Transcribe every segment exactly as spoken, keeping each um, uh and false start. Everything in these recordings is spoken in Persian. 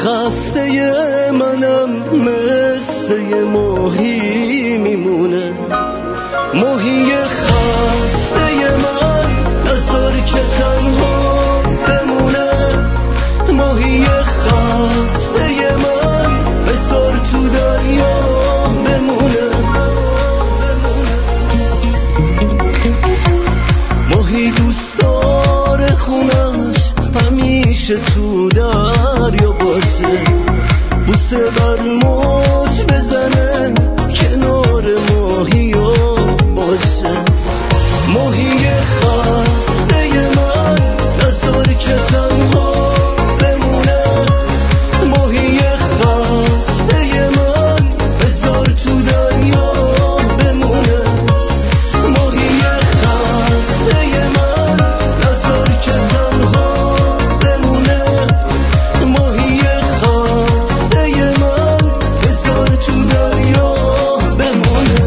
خسته منم مثل ماهی میمونه، ماهی خسته من نذار که تنها بمونه، ماهی خسته من بذار تو دریا بمونه، ماهی دوست داره خونش همیشه تو دریا باشه، بوسه بر موج بزنه کنار ماهی ها باشه، ماهی خسته من نذار که تنها بمونه، ماهی خسته من بذار تو دریا بمونه، ماهی خسته من نذار که تنها بمونه، ماهی خسته من بذار تو دریا بمونه.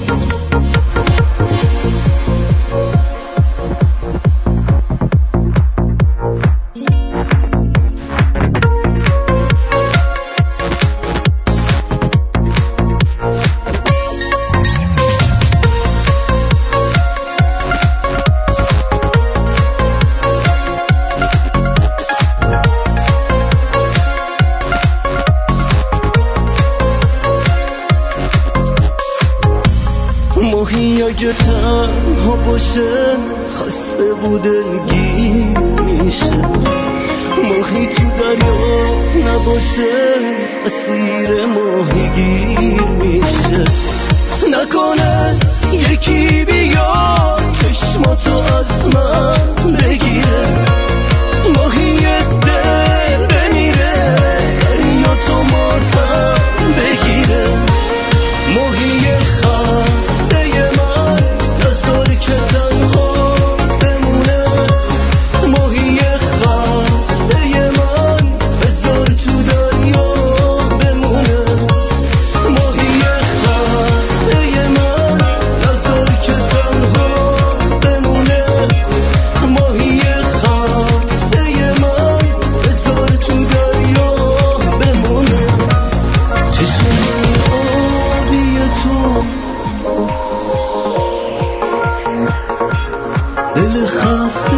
ماهی اگه تنها باشه خسته بوده گیر میشه، ماهی تو دریا نباشه اسیر ماهی گیر میشه، نکنه یکی بیاد چشماتو از من بگیره، ماهی دل بمیره دریا تو مارتن بگیره، ماهی خسته من نذار که تنها بمونه، ماهی خسته من بذار تو دریا بمونه، ماهی خسته من نذار که تنها بمونه، ماهی خسته من بذار تو دریا بمونه، چشم آبی تو دل خسته